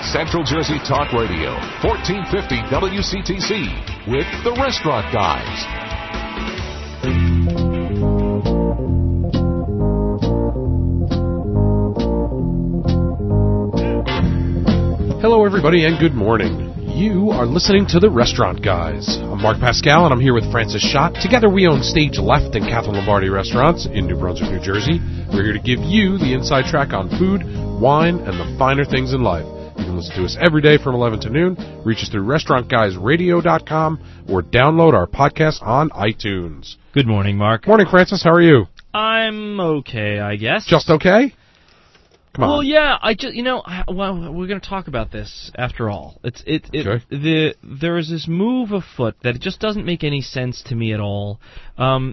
Central Jersey Talk Radio, 1450 WCTC, with the Restaurant Guys. Hello, everybody, and good morning. You are listening to The Restaurant Guys. I'm Mark Pascal, and I'm here with Francis Schott. Together, we own Stage Left and Catherine Lombardi restaurants in New Brunswick, New Jersey. We're here to give you the inside track on food, wine, and the finer things in life. You can listen to us every day from 11 to noon. Reach us through restaurantguysradio.com or download our podcast on iTunes. Good morning, Mark. Morning, Francis. How are you? I'm okay, I guess. Just okay? Come on. Well, yeah, we're going to talk about this after all. There is this move afoot that it just doesn't make any sense to me at all. And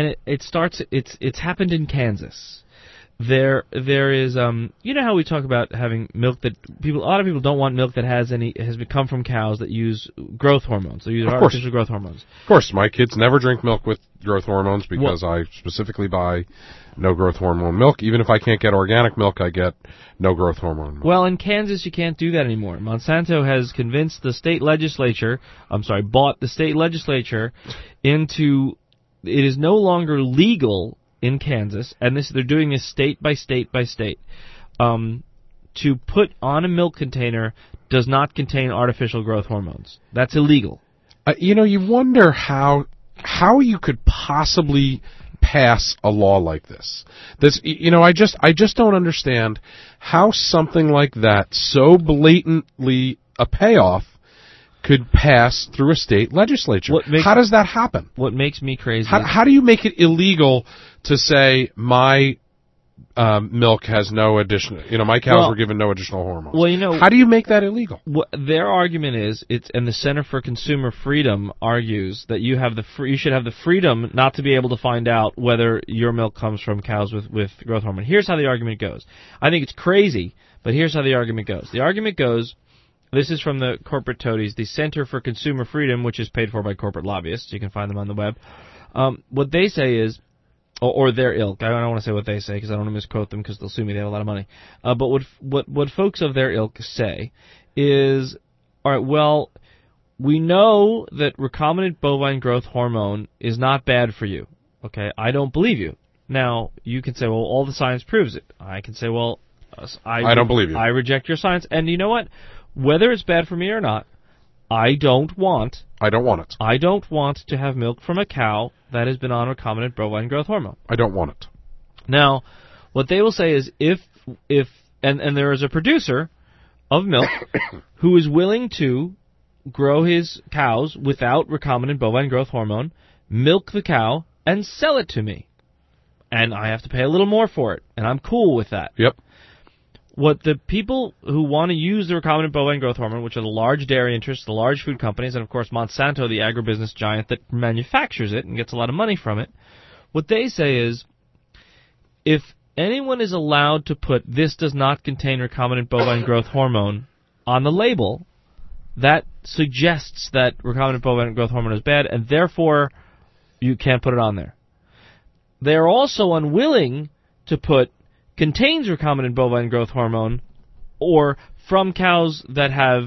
it's happened in Kansas. There is, you know how we talk about having milk that a lot of people don't want milk that has come from cows that use growth hormones. They use artificial growth hormones. Of course, my kids never drink milk with growth hormones because I specifically buy no growth hormone milk. Even if I can't get organic milk, I get no growth hormone milk. Well, in Kansas, you can't do that anymore. Monsanto has convinced the state legislature, bought the state legislature into, it is no longer legal in Kansas, and they're doing this state by state by state, to put on a milk container does not contain artificial growth hormones. That's illegal. You wonder how you could possibly pass a law like this. I just don't understand how something like that, so blatantly a payoff, could pass through a state legislature. How does that happen? What makes me crazy? How do you make it illegal to say my milk has no additional, my cows were given no additional hormones? Well, how do you make that illegal? Their argument is, and the Center for Consumer Freedom argues that you should have the freedom not to be able to find out whether your milk comes from cows with growth hormone. Here's how the argument goes. I think it's crazy, but here's how the argument goes. The argument goes, this is from the corporate toadies, the Center for Consumer Freedom, which is paid for by corporate lobbyists. You can find them on the web. What they say is, or their ilk. I don't want to say what they say because I don't want to misquote them because they'll sue me. They have a lot of money. But what folks of their ilk say is, all right, well, we know that recombinant bovine growth hormone is not bad for you. Okay, I don't believe you. Now, you can say, well, all the science proves it. I can say, well, I don't believe you. I reject your science. And you know what? Whether it's bad for me or not, I don't want it. I don't want to have milk from a cow that has been on recombinant bovine growth hormone. I don't want it. Now, what they will say is if there is a producer of milk who is willing to grow his cows without recombinant bovine growth hormone, milk the cow, and sell it to me. And I have to pay a little more for it, and I'm cool with that. Yep. What the people who want to use the recombinant bovine growth hormone, which are the large dairy interests, the large food companies, and of course Monsanto, the agribusiness giant that manufactures it and gets a lot of money from it, what they say is, if anyone is allowed to put "this does not contain recombinant bovine growth hormone" on the label, that suggests that recombinant bovine growth hormone is bad, and therefore you can't put it on there. They are also unwilling to put contains recombinant bovine growth hormone, or from cows that have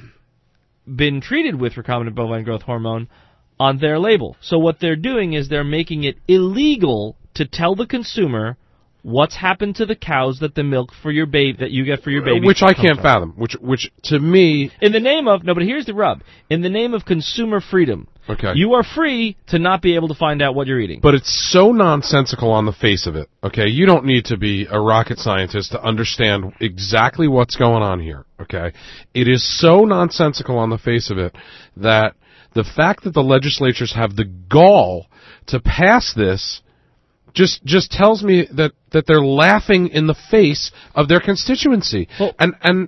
been treated with recombinant bovine growth hormone on their label. So what they're doing is they're making it illegal to tell the consumer what's happened to the cows that the milk for your baby that you get for your baby, which I can't fathom. Which to me, in the name of but here's the rub. In the name of consumer freedom, okay, you are free to not be able to find out what you're eating. But it's so nonsensical on the face of it. Okay, you don't need to be a rocket scientist to understand exactly what's going on here. Okay, it is so nonsensical on the face of it that the fact that the legislatures have the gall to pass this just tells me that they're laughing in the face of their constituency. Well, and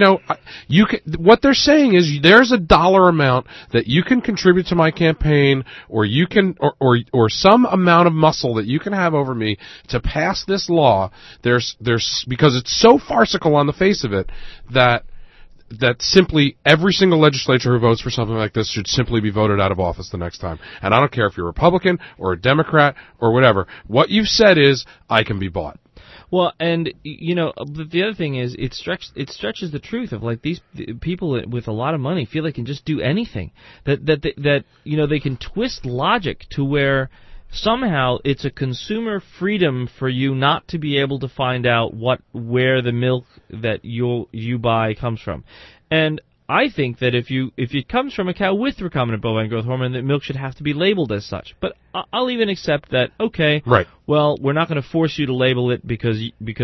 what they're saying is there's a dollar amount that you can contribute to my campaign, or you can or some amount of muscle that you can have over me to pass this law. There's because it's so farcical on the face of it that simply every single legislature who votes for something like this should simply be voted out of office the next time. And I don't care if you're a Republican or a Democrat or whatever. What you've said is, I can be bought. Well, and the other thing is it stretches the truth of like these people with a lot of money feel they can just do anything. That they can twist logic to where somehow it's a consumer freedom for you not to be able to find out where the milk that you buy comes from. And I think that if it comes from a cow with recombinant bovine growth hormone, that milk should have to be labeled as such. But I'll even accept that. Okay, right. Well, we're not going to force you to label it because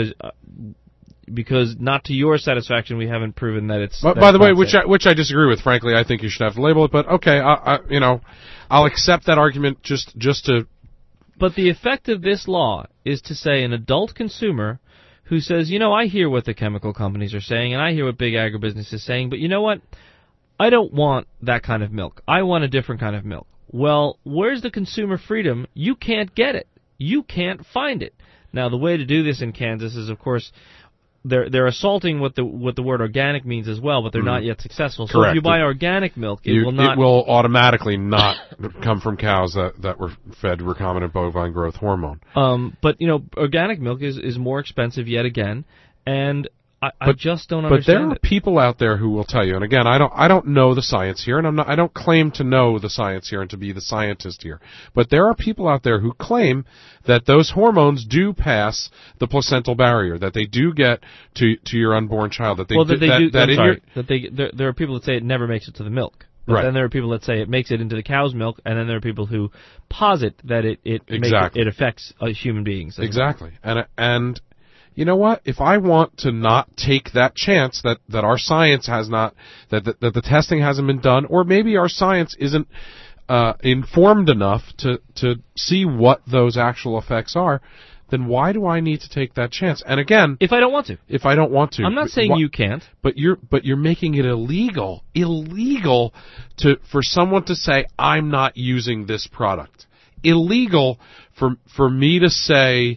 not to your satisfaction, we haven't proven that it's. By the way, which I disagree with. Frankly, I think you should have to label it. But okay, I'll accept that argument just to. But the effect of this law is to say an adult consumer who says, I hear what the chemical companies are saying, and I hear what big agribusiness is saying, but you know what? I don't want that kind of milk. I want a different kind of milk. Well, where's the consumer freedom? You can't get it. You can't find it. Now, the way to do this in Kansas is, of course, they're assaulting what the word organic means as well, but they're not yet successful. So Correct. if you buy organic milk, it will automatically not come from cows that were fed recombinant bovine growth hormone. But organic milk is more expensive yet again, and I just don't understand. But there are people out there who will tell you, and again, I don't know the science here, and I don't claim to know the science here and to be the scientist here. But there are people out there who claim that those hormones do pass the placental barrier, that they do get to your unborn child. There are people that say it never makes it to the milk. But right. Then there are people that say it makes it into the cow's milk, and then there are people who posit that it affects human beings. Exactly, and you know what? If I want to not take that chance that our science has not, that the testing hasn't been done, or maybe our science isn't informed enough to see what those actual effects are, then why do I need to take that chance? And again, if I don't want to, I'm not saying you can't, but you're making it illegal for someone to say I'm not using this product. Illegal for me to say.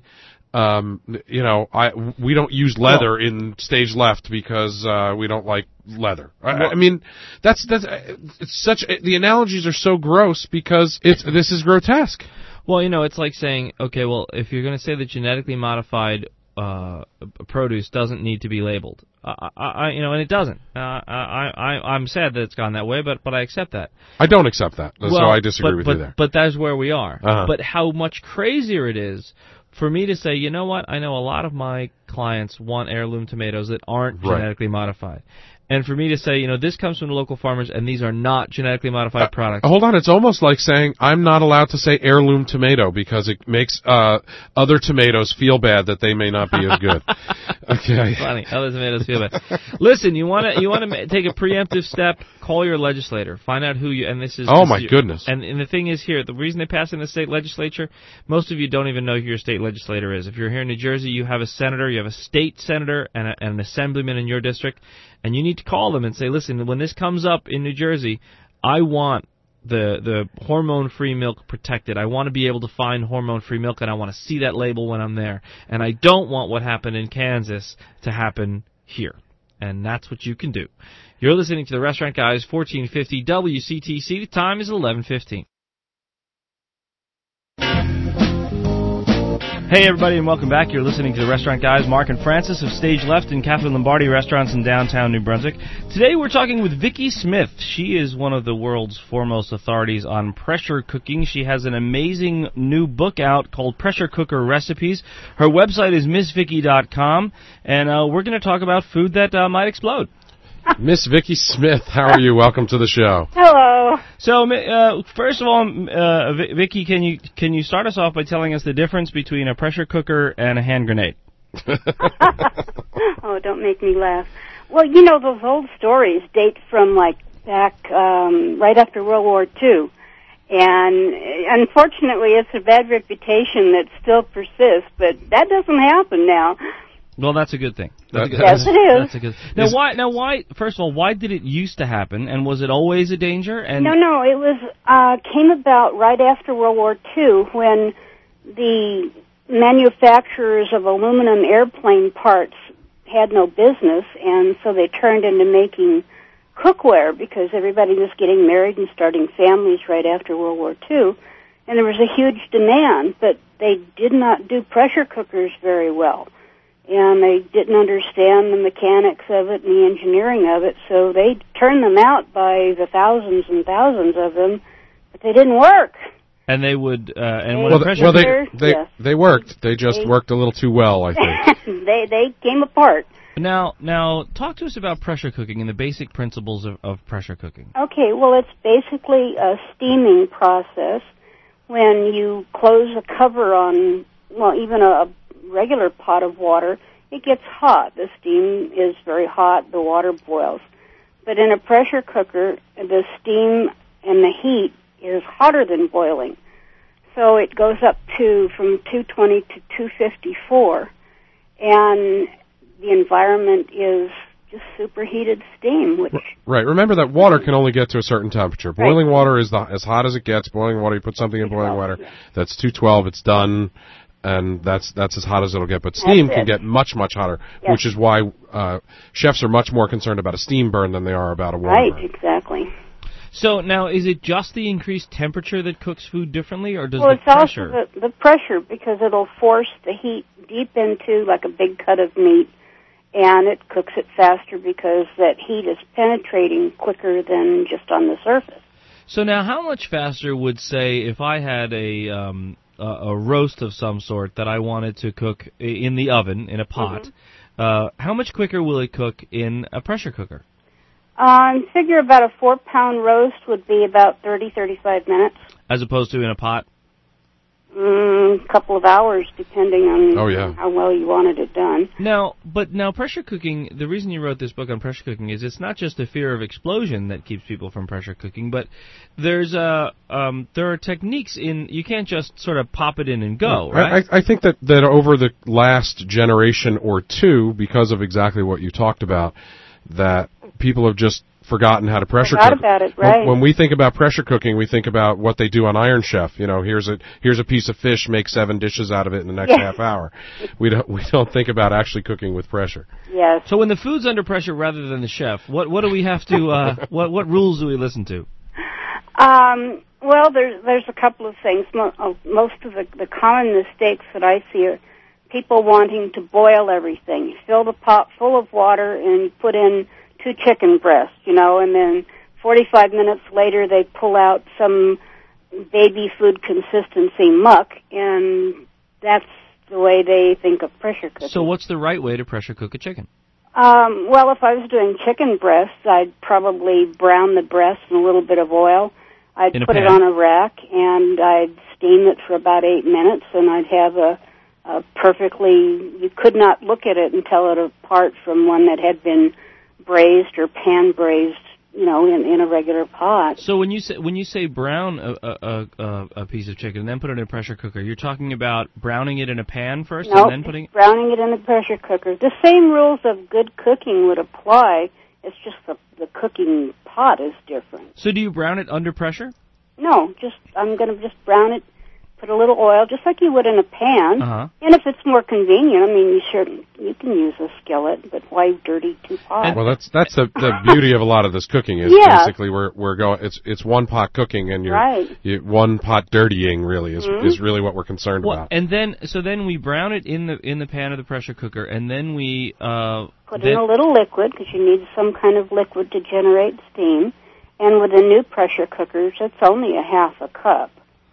We don't use leather in stage left because we don't like leather. I mean, it's the analogies are so gross because this is grotesque. Well, it's like saying, okay, well, if you're going to say that genetically modified produce doesn't need to be labeled, and it doesn't. I'm sad that it's gone that way, but I accept that. I don't accept that, so I disagree with you there. But that's where we are. Uh-huh. But how much crazier it is for me to say, you know what, I know a lot of my clients want heirloom tomatoes that aren't genetically modified. And for me to say, this comes from the local farmers, and these are not genetically modified products. Hold on, it's almost like saying I'm not allowed to say heirloom tomato because it makes other tomatoes feel bad that they may not be as good. Okay. Funny, other tomatoes feel bad. Listen, you want to take a preemptive step? Call your legislator. Find out who you. And this is. Oh my goodness. And the thing is here, the reason they pass in the state legislature, most of you don't even know who your state legislator is. If you're here in New Jersey, you have a senator, you have a state senator, and an assemblyman in your district. And you need to call them and say, listen, when this comes up in New Jersey, I want the hormone-free milk protected. I want to be able to find hormone-free milk, and I want to see that label when I'm there. And I don't want what happened in Kansas to happen here. And that's what you can do. You're listening to the Restaurant Guys, 1450 WCTC. The time is 11:15. Hey, everybody, and welcome back. You're listening to the Restaurant Guys, Mark and Francis of Stage Left and Catherine Lombardi Restaurants in downtown New Brunswick. Today we're talking with Vicki Smith. She is one of the world's foremost authorities on pressure cooking. She has an amazing new book out called Pressure Cooker Recipes. Her website is MissVicki.com, and we're going to talk about food that might explode. Miss Vicki Smith, how are you? Welcome to the show. Hello. So, first of all, Vicki, can you start us off by telling us the difference between a pressure cooker and a hand grenade? Oh, don't make me laugh. Well, those old stories date from back right after World War II. And unfortunately, it's a bad reputation that still persists, but that doesn't happen now. Well, that's a good thing. Yes, it is. That's a good. Now, why? First of all, why did it used to happen, and was it always a danger? And No, it was came about right after World War II when the manufacturers of aluminum airplane parts had no business, and so they turned into making cookware because everybody was getting married and starting families right after World War II, and there was a huge demand, but they did not do pressure cookers very well. and they didn't understand the mechanics of it and the engineering of it, so they turned them out by the thousands and thousands of them, but they didn't work. And they would, they worked. They just worked a little too well, I think. they came apart. Now, talk to us about pressure cooking and the basic principles of pressure cooking. Okay, well, it's basically a steaming process. When you close a cover on, well, even a regular pot of water, it gets hot. The steam is very hot. The water boils. But in a pressure cooker, the steam and the heat is hotter than boiling. So it goes up to from 220 to 254, and the environment is just superheated steam. Which right. Remember that water can only get to a certain temperature. Boiling water is as hot as it gets. Boiling water, you put something in boiling water, that's 212. It's done, and that's as hot as it'll get. But steam can get much hotter, which is why chefs are much more concerned about a steam burn than they are about a water burn. Right, exactly. So now, is it just the increased temperature that cooks food differently, or does the pressure? Well, it's also the pressure, because it'll force the heat deep into like a big cut of meat, and it cooks it faster because that heat is penetrating quicker than just on the surface. So now, how much faster would, say, if I had a roast of some sort that I wanted to cook in the oven, in a pot, how much quicker will it cook in a pressure cooker? Figure about a 4-pound roast would be about 30-35 minutes. As opposed to in a pot? A couple of hours, depending on how well you wanted it done. Now, pressure cooking, the reason you wrote this book on pressure cooking is it's not just a fear of explosion that keeps people from pressure cooking, but there are techniques you can't just sort of pop it in and go, right? I think that over the last generation or two, because of exactly what you talked about, that people have just forgotten how to pressure cook. About it, right. When we think about pressure cooking, we think about what they do on Iron Chef. You know, here's a piece of fish, make 7 dishes out of it in the next half hour. We don't think about actually cooking with pressure. Yes. So when the food's under pressure rather than the chef, what do we have to what rules do we listen to? Well, there's a couple of things. Most of the common mistakes that I see are people wanting to boil everything. You fill the pot full of water and put in 2 chicken breasts, and then 45 minutes later they pull out some baby food consistency muck, and that's the way they think of pressure cooking. So what's the right way to pressure cook a chicken? Well, if I was doing chicken breasts, I'd probably brown the breast in a little bit of oil. I'd put it on a rack, and I'd steam it for about 8 minutes, and I'd have a you could not look at it and tell it apart from one that had been braised or pan braised, in a regular pot. So when you say brown a piece of chicken and then put it in a pressure cooker, you're talking about browning it in a pan first and then putting browning it in a pressure cooker. The same rules of good cooking would apply. It's just the cooking pot is different. So do you brown it under pressure? No, I'm going to just brown it. Put a little oil, just like you would in a pan. And if it's more convenient, you can use a skillet, but why dirty 2 pots? Well, that's the beauty of a lot of this cooking is basically we're going. It's one pot cooking, and you're one pot dirtying. Really is really what we're concerned about. And then we brown it in the pan of the pressure cooker, and then we put in a little liquid, because you need some kind of liquid to generate steam. And with the new pressure cookers, it's only a half a cup.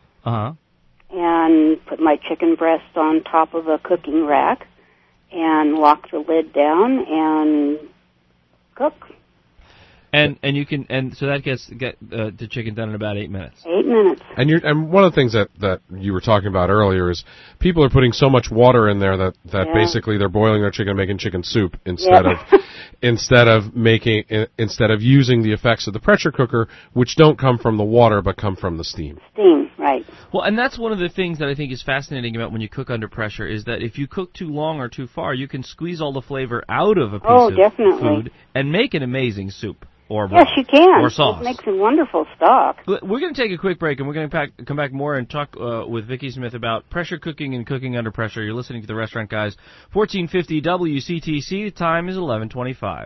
And put my chicken breast on top of a cooking rack and lock the lid down and cook. And so that gets the chicken done in about 8 minutes. 8 minutes. And one of the things that you were talking about earlier is people are putting so much water in there that basically they're boiling their chicken, making chicken soup instead of using the effects of the pressure cooker, which don't come from the water but come from the steam. Steam, right. Well, and that's one of the things that I think is fascinating about when you cook under pressure is that if you cook too long or too far, you can squeeze all the flavor out of a piece of food and make an amazing soup. Yes, you can. Or sauce. It makes a wonderful stock. We're going to take a quick break, and we're going to come back more and talk with Vicki Smith about pressure cooking and cooking under pressure. You're listening to The Restaurant Guys, 1450 WCTC. The time is 11:25.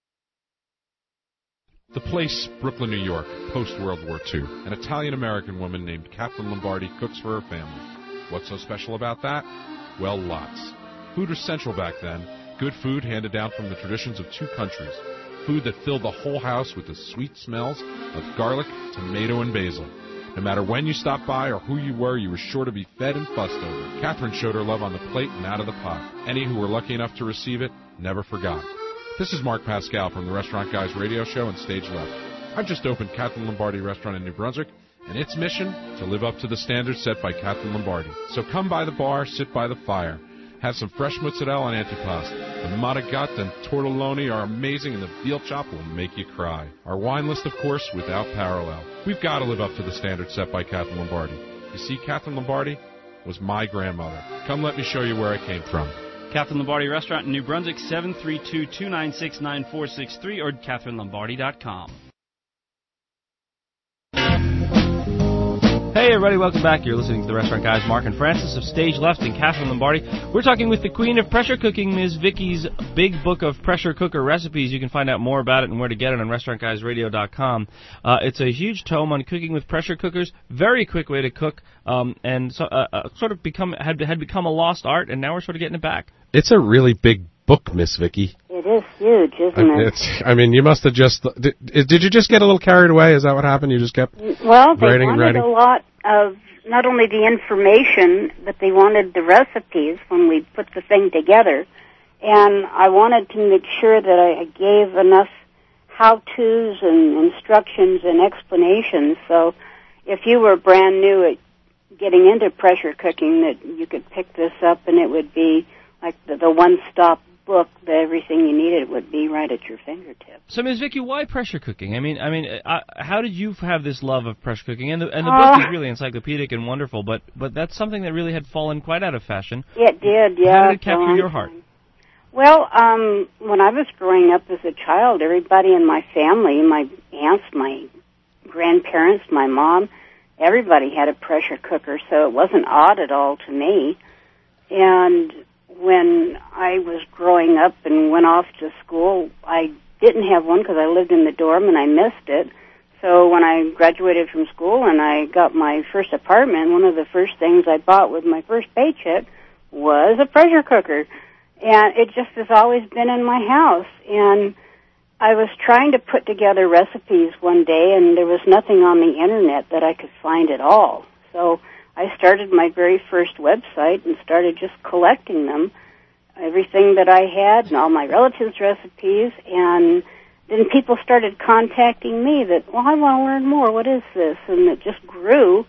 The place, Brooklyn, New York, post-World War II. An Italian-American woman named Kathleen Lombardi cooks for her family. What's so special about that? Well, lots. Food was central back then. Good food handed down from the traditions of two countries. Food that filled the whole house with the sweet smells of garlic, tomato, and basil. No matter when you stopped by or who you were sure to be fed and fussed over. Catherine showed her love on the plate and out of the pot. Any who were lucky enough to receive it never forgot. This is Mark Pascal from the Restaurant Guys radio show and Stage Left. I've just opened Catherine Lombardi Restaurant in New Brunswick, and its mission, to live up to the standards set by Catherine Lombardi. So come by the bar, sit by the fire. Have some fresh mozzarella and antipasto. The matagat and tortelloni are amazing, and the veal chop will make you cry. Our wine list, of course, without parallel. We've got to live up to the standards set by Catherine Lombardi. You see, Catherine Lombardi was my grandmother. Come let me show you where I came from. Catherine Lombardi Restaurant in New Brunswick, 732-296-9463 or CatherineLombardi.com. Hey everybody, welcome back. You're listening to the Restaurant Guys, Mark and Francis of Stage Left and Catherine Lombardi. We're talking with the queen of pressure cooking, Ms. Vicky's Big Book of Pressure Cooker Recipes. You can find out more about it and where to get it on RestaurantGuysRadio.com. It's a huge tome on cooking with pressure cookers. Very quick way to cook, and so, sort of had become a lost art, and now we're sort of getting it back. It's a really big book, Miss Vicky. It is huge, isn't it? You must have just... Did you just get a little carried away? Is that what happened? You just kept Well, they writing wanted a lot of not only the information, but they wanted the recipes when we put the thing together. And I wanted to make sure that I gave enough how-tos and instructions and explanations. So if you were brand new at getting into pressure cooking, that you could pick this up and it would be like the one-stop book, that everything you needed would be right at your fingertips. So, Ms. Vicky, why pressure cooking? How did you have this love of pressure cooking? And the book is really encyclopedic and wonderful, but that's something that really had fallen quite out of fashion. It did, yeah. How did it capture your heart? Well, when I was growing up as a child, everybody in my family, my aunts, my grandparents, my mom, everybody had a pressure cooker, so it wasn't odd at all to me. And when I was growing up and went off to school, I didn't have one because I lived in the dorm and I missed it. So when I graduated from school and I got my first apartment, one of the first things I bought with my first paycheck was a pressure cooker. And it just has always been in my house. And I was trying to put together recipes one day, and there was nothing on the Internet that I could find at all. So I started my very first website and started just collecting them, everything that I had and all my relatives' recipes, and then people started contacting me that, well, I want to learn more. What is this? And it just grew,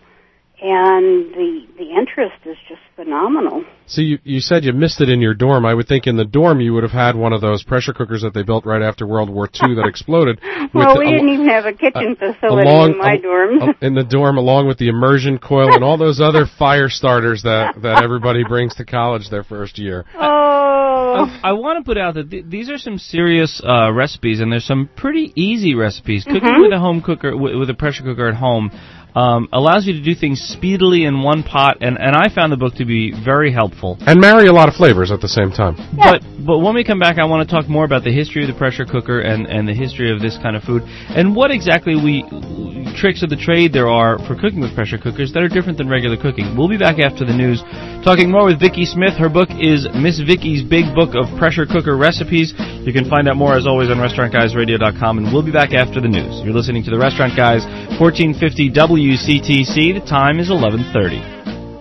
and the interest is just phenomenal. So you said you missed it in your dorm. I would think in the dorm you would have had one of those pressure cookers that they built right after World War II that exploded. Well, we didn't even have a kitchen facility in my dorm. In the dorm, along with the immersion coil and all those other fire starters that everybody brings to college their first year. Oh. I want to put out that these are some serious recipes, and there's some pretty easy recipes. Cooking with a home cooker, with a pressure cooker at home, allows you to do things speedily in one pot, and I found the book to be very helpful. And marry a lot of flavors at the same time. Yeah. But when we come back, I want to talk more about the history of the pressure cooker and the history of this kind of food, and what exactly tricks of the trade there are for cooking with pressure cookers that are different than regular cooking. We'll be back after the news, talking more with Vicky Smith. Her book is Miss Vicky's Big Book of Pressure Cooker Recipes. You can find out more, as always, on RestaurantGuysRadio.com, and we'll be back after the news. You're listening to the Restaurant Guys, 1450 WCTC. The time is 11:30.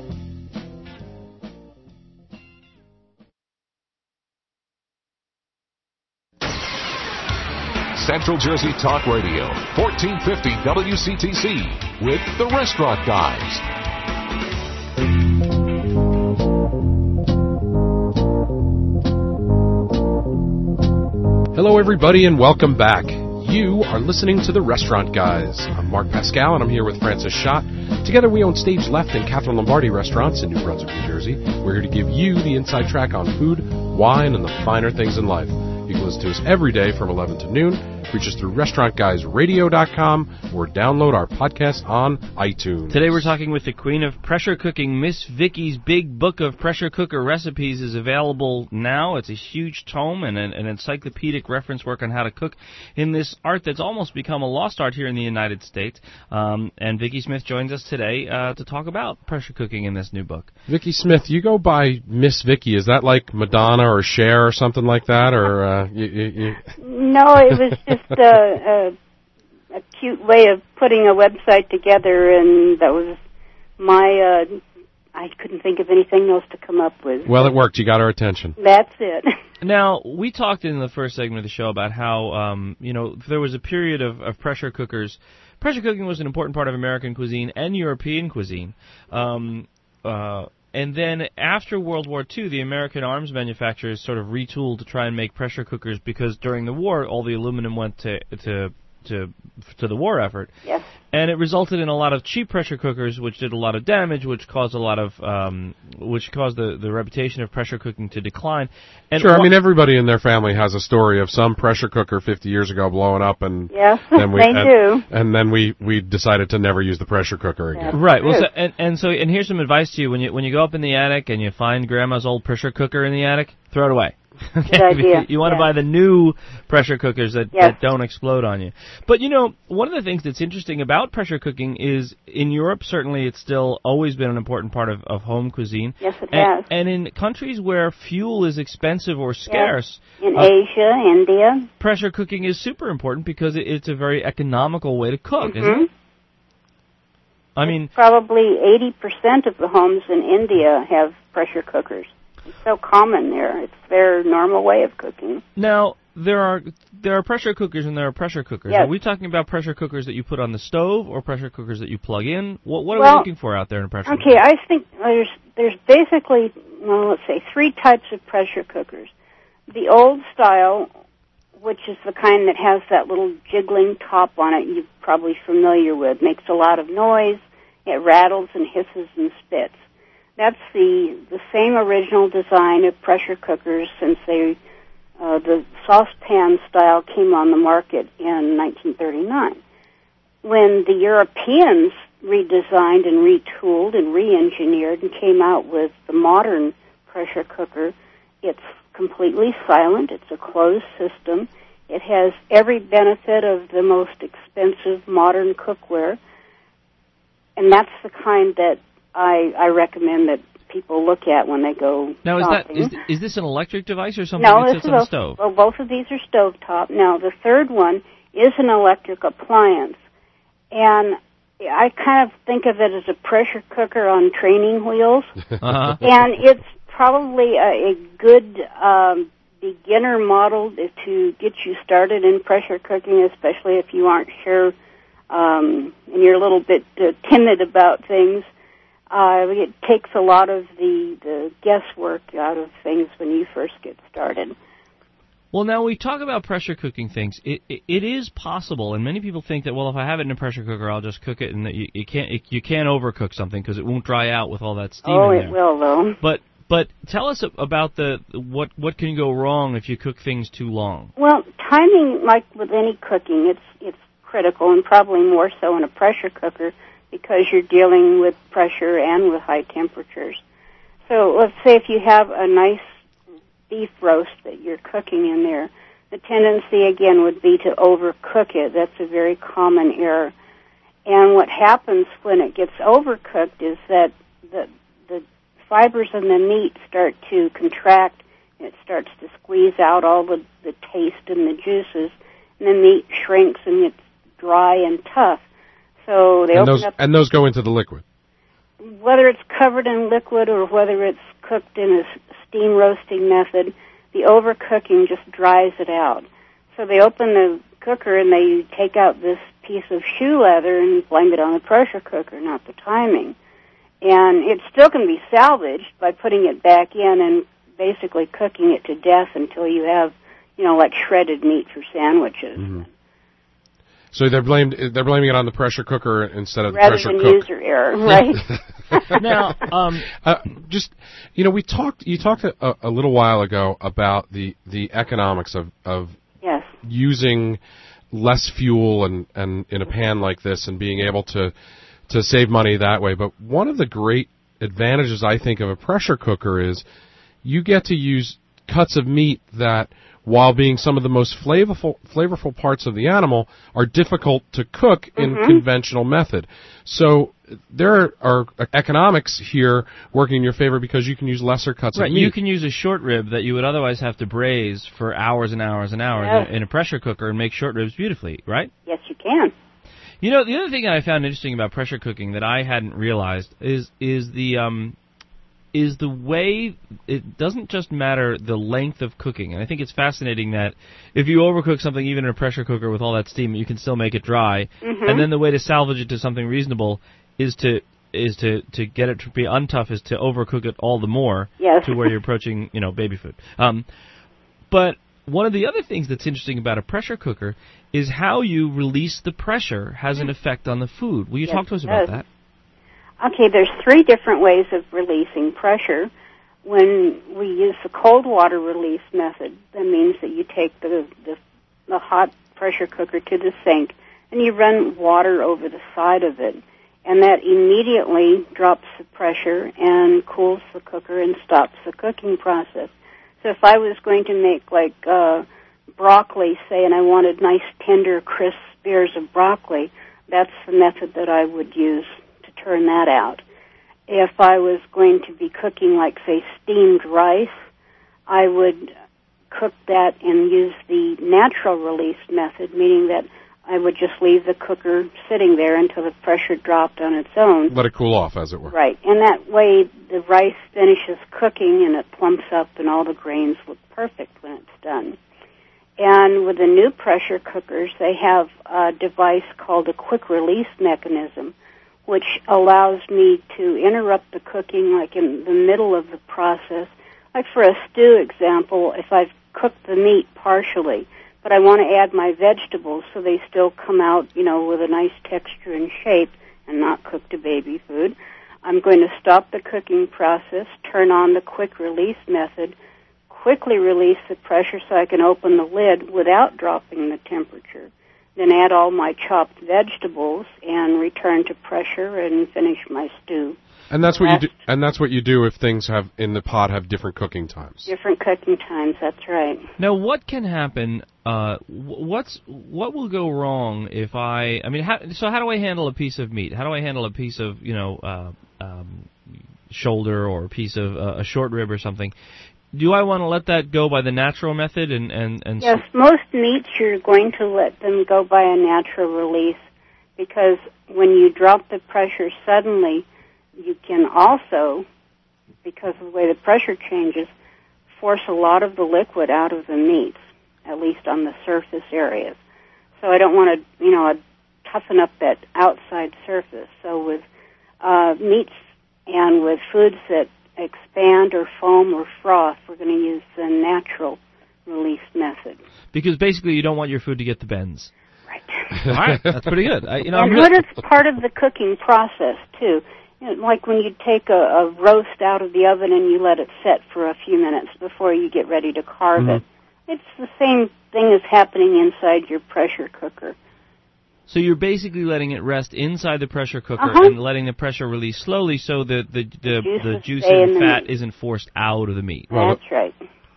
Central Jersey Talk Radio, 1450 WCTC, with the Restaurant Guys. Hello, everybody, and welcome back. You are listening to the Restaurant Guys. I'm Mark Pascal, and I'm here with Francis Schott. Together, we own Stage Left and Catherine Lombardi restaurants in New Brunswick, New Jersey. We're here to give you the inside track on food, wine, and the finer things in life. You can listen to us every day from 11 to noon Reach us through restaurantguysradio.com or download our podcast on iTunes. Today we're talking with the queen of pressure cooking. Miss Vicky's Big Book of Pressure Cooker Recipes is available now. It's a huge tome and an encyclopedic reference work on how to cook in this art that's almost become a lost art here in the United States. And Vicky Smith joins us today to talk about pressure cooking in this new book. Vicky Smith, you go by Miss Vicky. Is that like Madonna or Cher or something like that? Or No, it was just a cute way of putting a website together, and that was my, I couldn't think of anything else to come up with. Well, it worked. You got our attention. That's it. Now, we talked in the first segment of the show about how, there was a period of pressure cookers. Pressure cooking was an important part of American cuisine and European cuisine. And then after World War II, the American arms manufacturers sort of retooled to try and make pressure cookers because during the war, all the aluminum went to the war effort. Yes. And it resulted in a lot of cheap pressure cookers, which did a lot of damage, which caused a lot of, which caused the reputation of pressure cooking to decline. And sure, I mean, everybody in their family has a story of some pressure cooker 50 years ago blowing up, and yes, then they do. And then we decided to never use the pressure cooker again. Yeah. Right. Well, so, and here's some advice to you: when you go up in the attic and you find Grandma's old pressure cooker in the attic, throw it away. Good idea. You want to buy the new pressure cookers that don't explode on you. But, one of the things that's interesting about pressure cooking is in Europe, certainly it's still always been an important part of home cuisine. Yes, it has. And in countries where fuel is expensive or scarce. In Asia, India. Pressure cooking is super important because it's a very economical way to cook, isn't it? I mean, probably 80% of the homes in India have pressure cookers. It's so common there. It's their normal way of cooking. Now, there are pressure cookers and there are pressure cookers. Yes. Are we talking about pressure cookers that you put on the stove or pressure cookers that you plug in? What are we looking for out there in a pressure cooker? Okay, I think there's basically, let's say, 3 types of pressure cookers. The old style, which is the kind that has that little jiggling top on it you're probably familiar with, makes a lot of noise. It rattles and hisses and spits. That's the same original design of pressure cookers since the saucepan style came on the market in 1939. When the Europeans redesigned and retooled and re-engineered and came out with the modern pressure cooker, it's completely silent. It's a closed system. It has every benefit of the most expensive modern cookware, and that's the kind that I recommend that people look at when they go now, shopping. Is this an electric device or something that sits on the stove? Well, both of these are stovetop. Now, the third one is an electric appliance, and I kind of think of it as a pressure cooker on training wheels. Uh-huh. And it's probably a good beginner model to get you started in pressure cooking, especially if you aren't sure and you're a little bit timid about things. It takes a lot of the guesswork out of things when you first get started. Well, now we talk about pressure cooking things. It is possible, and many people think that, well, if I have it in a pressure cooker, I'll just cook it, and that you can't overcook something because it won't dry out with all that steam in there. Oh, it will, though. But tell us about what can go wrong if you cook things too long. Well, timing, like with any cooking, it's critical, and probably more so in a pressure cooker, because you're dealing with pressure and with high temperatures. So let's say if you have a nice beef roast that you're cooking in there, the tendency, again, would be to overcook it. That's a very common error. And what happens when it gets overcooked is that the fibers in the meat start to contract, and it starts to squeeze out all the taste and the juices, and the meat shrinks and gets dry and tough. So they open up, and those go into the liquid. Whether it's covered in liquid or whether it's cooked in a steam roasting method, the overcooking just dries it out. So they open the cooker and they take out this piece of shoe leather and blame it on the pressure cooker, not the timing. And it still can be salvaged by putting it back in and basically cooking it to death until you have, like shredded meat for sandwiches. Mm-hmm. So they're blaming it on the pressure cooker instead of the pressure cook. Rather than user error, right? Now, you talked a little while ago about the economics of yes. using less fuel and in a pan like this and being able to save money that way. But one of the great advantages, I think, of a pressure cooker is you get to use cuts of meat that, while being some of the most flavorful parts of the animal, are difficult to cook in conventional method. So there are economics here working in your favor because you can use lesser cuts of meat. You can use a short rib that you would otherwise have to braise for hours and hours and hours in a pressure cooker and make short ribs beautifully, right? Yes, you can. You know, the other thing that I found interesting about pressure cooking that I hadn't realized is the way it doesn't just matter the length of cooking. And I think it's fascinating that if you overcook something even in a pressure cooker with all that steam, you can still make it dry. And then the way to salvage it to something reasonable is to get it to be untough, is to overcook it all the more to where you're approaching, baby food. But one of the other things that's interesting about a pressure cooker is how you release the pressure has an effect on the food. Will you talk to us about that? Okay, there's 3 different ways of releasing pressure. When we use the cold water release method, that means that you take the hot pressure cooker to the sink and you run water over the side of it, and that immediately drops the pressure and cools the cooker and stops the cooking process. So if I was going to make broccoli, say, and I wanted nice, tender, crisp spears of broccoli, that's the method that I would use to turn that out. If I was going to be cooking, like, say, steamed rice, I would cook that and use the natural release method, meaning that I would just leave the cooker sitting there until the pressure dropped on its own. Let it cool off, as it were. Right, and that way the rice finishes cooking and it plumps up and all the grains look perfect when it's done. And with the new pressure cookers, they have a device called a quick release mechanism, which allows me to interrupt the cooking, like in the middle of the process. Like for a stew example, if I've cooked the meat partially, but I want to add my vegetables so they still come out, with a nice texture and shape and not cooked to baby food, I'm going to stop the cooking process, turn on the quick release method, quickly release the pressure so I can open the lid without dropping the temperature, then add all my chopped vegetables and return to pressure and finish my stew. And that's what you do. And that's what you do if things have different cooking times. Different cooking times. That's right. Now, what can happen? What will go wrong if how do I handle a piece of meat? How do I handle a piece of shoulder or a piece of a short rib or something? Do I want to let that go by the natural method? Yes, most meats you're going to let them go by a natural release, because when you drop the pressure suddenly, you can also, because of the way the pressure changes, force a lot of the liquid out of the meats, at least on the surface areas. So I don't want to, toughen up that outside surface. So with meats and with foods that expand or foam or froth, we're going to use the natural release method. Because basically you don't want your food to get the bends. Right. All right, that's pretty good. It's part of the cooking process, too. Like when you take a roast out of the oven and you let it set for a few minutes before you get ready to carve it. It's the same thing as happening inside your pressure cooker. So you're basically letting it rest inside the pressure cooker and letting the pressure release slowly so that the juice and fat isn't forced out of the meat. That's right.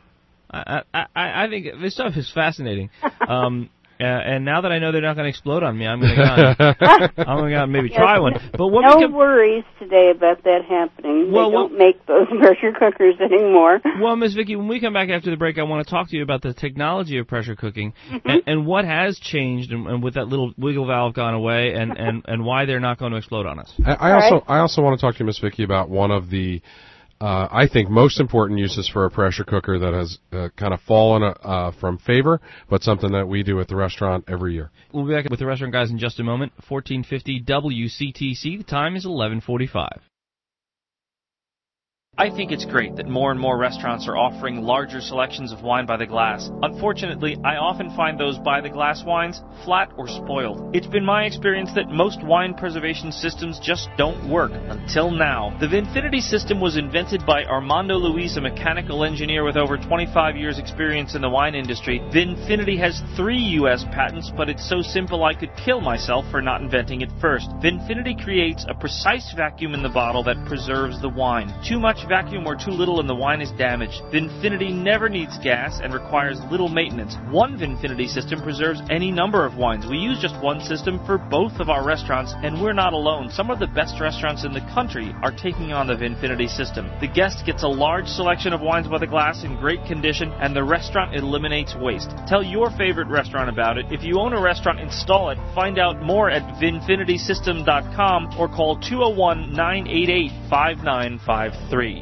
I think this stuff is fascinating. And now that I know they're not going to explode on me, I'm going to maybe try one. But no worries today about that happening. They don't make those pressure cookers anymore. Well, Ms. Vicki, when we come back after the break, I want to talk to you about the technology of pressure cooking and what has changed and with that little wiggle valve gone away and why they're not going to explode on us. I also want to talk to you, Ms. Vicki, about one of the I think most important uses for a pressure cooker that has kind of fallen from favor, but something that we do at the restaurant every year. We'll be back with the Restaurant Guys in just a moment. 1450 WCTC. The time is 11:45. I think it's great that more and more restaurants are offering larger selections of wine by the glass. Unfortunately, I often find those by the glass wines flat or spoiled. It's been my experience that most wine preservation systems just don't work, until now. The Vinfinity system was invented by Armando Luis, a mechanical engineer with over 25 years experience in the wine industry. Vinfinity has 3 U.S. patents, but it's so simple I could kill myself for not inventing it first. Vinfinity creates a precise vacuum in the bottle that preserves the wine. Too much vacuum or too little and the wine is damaged. Vinfinity never needs gas and requires little maintenance. One Vinfinity system preserves any number of wines. We use just one system for both of our restaurants, and we're not alone. Some of the best restaurants in the country are taking on the Vinfinity system. The guest gets a large selection of wines by the glass in great condition, and the restaurant eliminates waste. Tell your favorite restaurant about it. If you own a restaurant, install it. Find out more at VinfinitySystem.com or call 201-988-5953.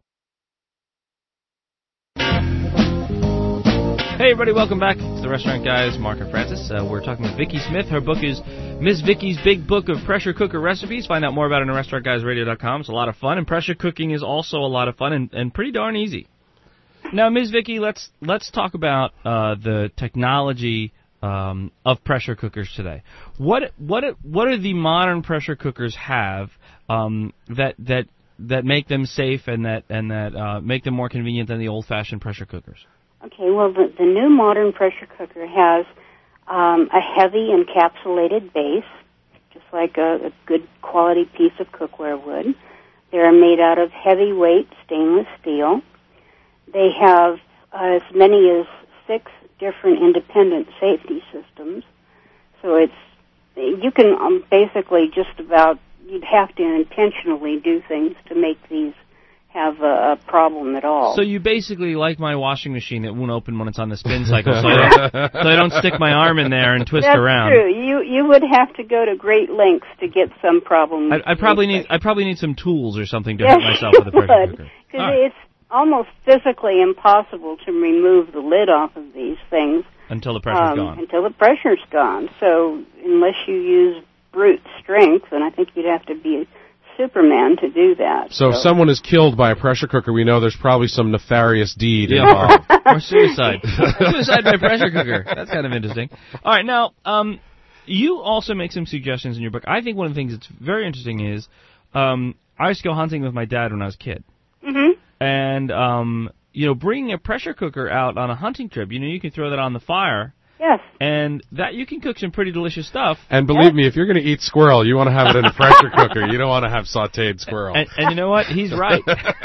Hey everybody, welcome back to the Restaurant Guys, Mark and Francis. We're talking with Vicki Smith. Her book is Miss Vicki's Big Book of Pressure Cooker Recipes. Find out more about it on restaurantguysradio.com. It's a lot of fun, and pressure cooking is also a lot of fun and pretty darn easy. Now, Ms. Vicki, let's talk about the technology of pressure cookers today. What do the modern pressure cookers have that make them safe and that make them more convenient than the old-fashioned pressure cookers? Okay, well, the new modern pressure cooker has a heavy encapsulated base, just like a good quality piece of cookware would. They're made out of heavyweight stainless steel. They have as many as 6 different independent safety systems. So you can basically just about, you'd have to intentionally do things to make these have a problem at all. So you basically, like my washing machine, it won't open when it's on the spin cycle, so I don't stick my arm in there and twist around. That's true. You would have to go to great lengths to get some problem. I probably need some tools or something to hurt myself with a pressure cooker. Because it's almost physically impossible to remove the lid off of these things until the pressure's gone. Until the pressure's gone. So unless you use brute strength, and I think you'd have to be Superman to do that. So if someone is killed by a pressure cooker, we know there's probably some nefarious deed involved. Or suicide. Suicide by pressure cooker. That's kind of interesting. All right, now, you also make some suggestions in your book. I think one of the things that's very interesting is I used to go hunting with my dad when I was a kid. Mm-hmm. And, bringing a pressure cooker out on a hunting trip, you can throw that on the fire. Yes. And that you can cook some pretty delicious stuff. And believe me, if you're going to eat squirrel, you want to have it in a pressure cooker. You don't want to have sautéed squirrel. And you know what? He's right.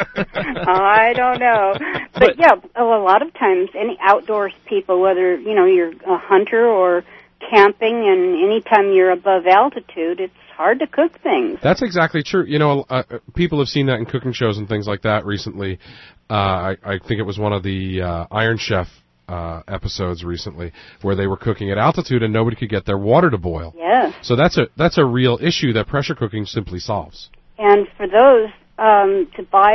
I don't know. But yeah, a lot of times, any outdoors people, whether, you're a hunter or camping, and anytime you're above altitude, it's hard to cook things. That's exactly true. People have seen that in cooking shows and things like that recently. I think it was one of the Iron Chef episodes recently where they were cooking at altitude and nobody could get their water to boil. Yes. So that's a real issue that pressure cooking simply solves. And for those to buy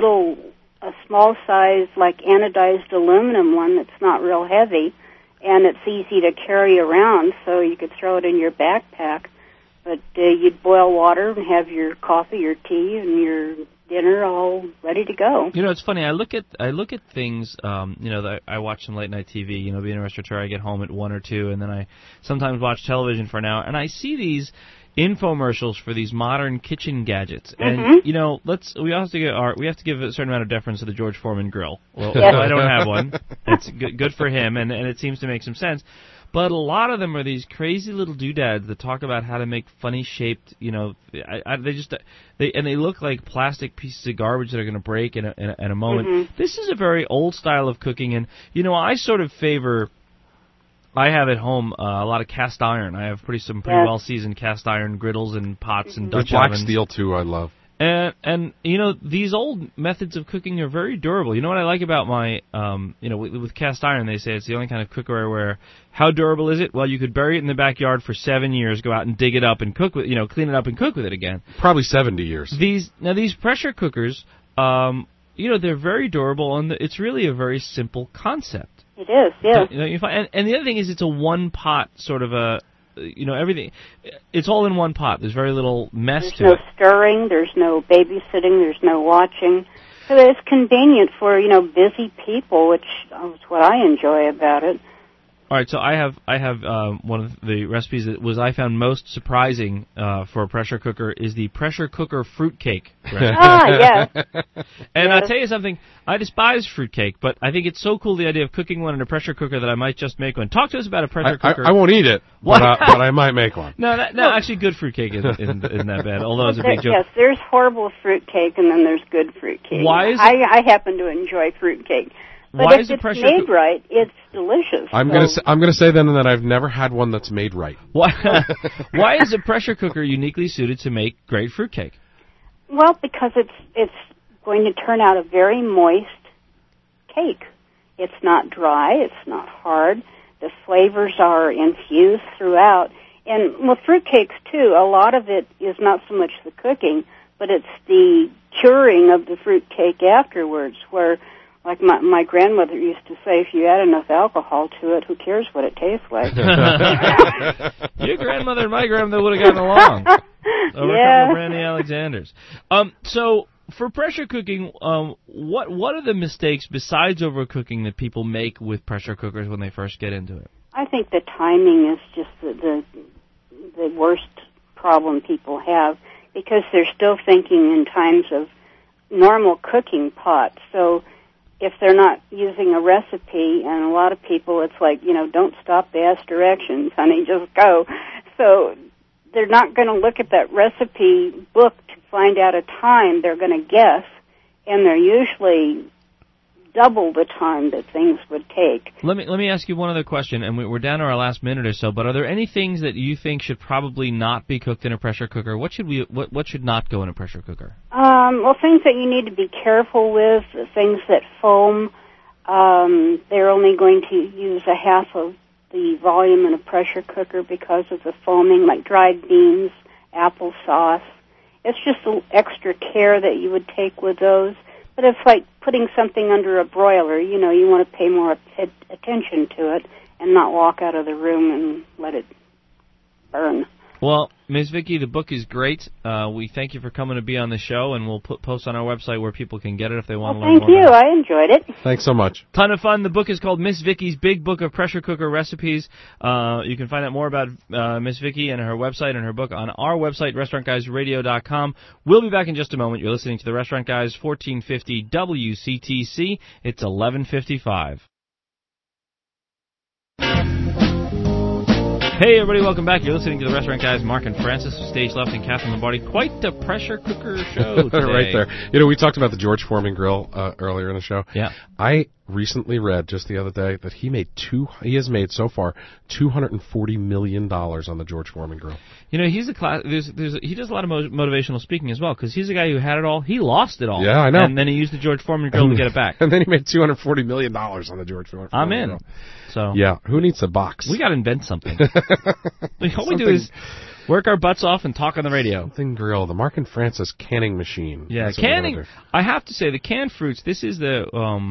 a small size like anodized aluminum one that's not real heavy and it's easy to carry around, so you could throw it in your backpack. But you'd boil water and have your coffee, your tea, and your dinner all ready to go. It's funny. I look at things. I watch some late night TV. Being a restaurateur, I get home at 1 or 2, and then I sometimes watch television for an hour, and I see these infomercials for these modern kitchen gadgets. And we have to give a certain amount of deference to the George Foreman grill. Well, yes. I don't have one. It's good for him, and it seems to make some sense. But a lot of them are these crazy little doodads that talk about how to make funny shaped, they look like plastic pieces of garbage that are going to break in a moment. Mm-hmm. This is a very old style of cooking, and I sort of favor. I have at home a lot of cast iron. I have some pretty well seasoned cast iron griddles and pots and Dutch black ovens. steel too. I love. And these old methods of cooking are very durable. You know what I like about my, with cast iron, they say it's the only kind of cookware where, how durable is it? Well, you could bury it in the backyard for 7 years, go out and dig it up and cook with, clean it up and cook with it again. Probably 70 years. These pressure cookers, they're very durable, and it's really a very simple concept. It is, yes. And the other thing is it's a one-pot sort of a, everything. It's all in one pot. There's very little mess to it. There's no stirring. There's no babysitting. There's no watching. So that it's convenient for, busy people, which is what I enjoy about it. All right, so I have one of the recipes that I found most surprising for a pressure cooker is the pressure cooker fruitcake recipe. Yes. And yes. I'll tell you something, I despise fruitcake, but I think it's so cool the idea of cooking one in a pressure cooker that I might just make one. Talk to us about a pressure cooker. I won't eat it, but I might make one. No, actually good fruitcake isn't that bad, although it's a big joke. Yes, there's horrible fruitcake and then there's good fruitcake. Why is I happen to enjoy fruitcake. But why if is the it's pressure made right, it's delicious. I'm gonna say then that I've never had one that's made right. Why is a pressure cooker uniquely suited to make great fruitcake? Well, because it's going to turn out a very moist cake. It's not dry. It's not hard. The flavors are infused throughout. And with fruitcakes, too, a lot of it is not so much the cooking, but it's the curing of the fruitcake afterwards, where, like my grandmother used to say, if you add enough alcohol to it, who cares what it tastes like? Your grandmother and my grandmother would have gotten along. Overcome the Brandy Alexanders. So for pressure cooking, what are the mistakes besides overcooking that people make with pressure cookers when they first get into it? I think the timing is just the worst problem people have, because they're still thinking in times of normal cooking pots. So if they're not using a recipe, and a lot of people, it's like, don't stop to ask directions, honey, just go. So they're not going to look at that recipe book to find out a time. They're going to guess, and they're usually double the time that things would take. Let me ask you one other question, and we're down to our last minute or so, but are there any things that you think should probably not be cooked in a pressure cooker? What should not go in a pressure cooker? Well, things that you need to be careful with, things that foam, they're only going to use a half of the volume in a pressure cooker because of the foaming, like dried beans, applesauce. It's just extra care that you would take with those. But it's like putting something under a broiler. You want to pay more attention to it and not walk out of the room and let it burn. Well, Ms. Vicki, the book is great. We thank you for coming to be on the show, and we'll post on our website where people can get it if they want to learn more. Thank you. I enjoyed it. Thanks so much. Ton of fun. The book is called Miss Vicki's Big Book of Pressure Cooker Recipes. You can find out more about Miss Vicki and her website and her book on our website, restaurantguysradio.com. We'll be back in just a moment. You're listening to the Restaurant Guys, 1450 WCTC. It's 11:55. Hey everybody, welcome back. You're listening to the Restaurant Guys, Mark and Francis, Stage Left and Catherine Lombardi. Quite the pressure cooker show today. Right there. We talked about the George Foreman grill earlier in the show. Yeah. I recently read just the other day that he has made so far $240 million on the George Foreman grill. He's a class. He does a lot of motivational speaking as well, because he's a guy who had it all. He lost it all. Yeah, I know. And then he used the George Foreman grill to get it back. And then he made $240 million on the George Foreman I'm in. grill. So yeah, who needs a box? We got to invent something. All we do is work our butts off and talk on the radio. Something grill, the Mark and Francis canning machine. Yeah, canning. I have to say, the canned fruits. This is the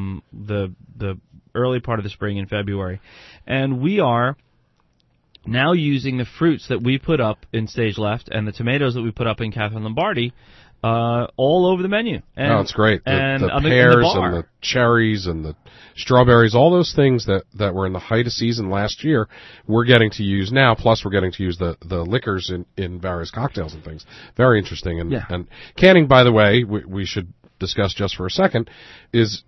early part of the spring in February, and we are now using the fruits that we put up in Stage Left and the tomatoes that we put up in Catherine Lombardi all over the menu. And, it's great. The and pears and the cherries and the strawberries, all those things that were in the height of season last year, we're getting to use now, plus we're getting to use the liquors in various cocktails and things. Very interesting. And canning, by the way, we should discuss just for a second, is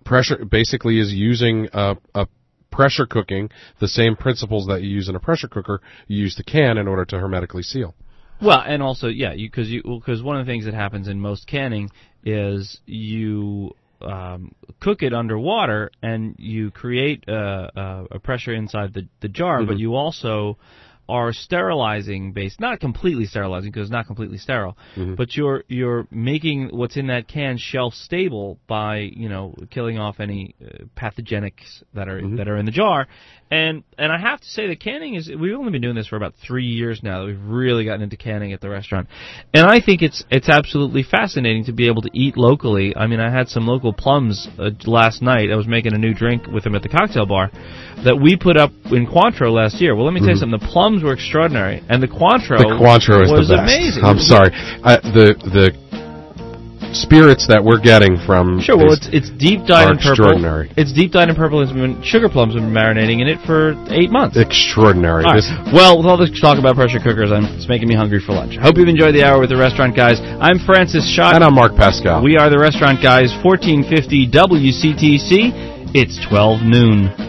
using a pressure cooking, the same principles that you use in a pressure cooker, you use to can in order to hermetically seal. Well, and also, because one of the things that happens in most canning is you cook it underwater and you create a pressure inside the jar, but you also are sterilizing not completely sterilizing because it's not completely sterile, but you're making what's in that can shelf stable by killing off any pathogenics that are in the jar. And I have to say that canning we've only been doing this for about 3 years now that we've really gotten into canning at the restaurant. And I think it's absolutely fascinating to be able to eat locally. I mean, I had some local plums last night. I was making a new drink with them at the cocktail bar that we put up in Cointreau last year. Well, let me tell you something. The plums were extraordinary, and the Cointreau was the best. Amazing. I'm sorry. The spirits that we're getting from. Sure, well, it's deep dyed in purple. Extraordinary. It's deep dyed in purple. Sugar plums have been marinating in it for 8 months. Extraordinary. All right. Well, with all this talk about pressure cookers, it's making me hungry for lunch. Hope you've enjoyed the hour with the Restaurant Guys. I'm Francis Schott. And I'm Mark Pascal. We are the Restaurant Guys, 1450 WCTC. It's 12 noon.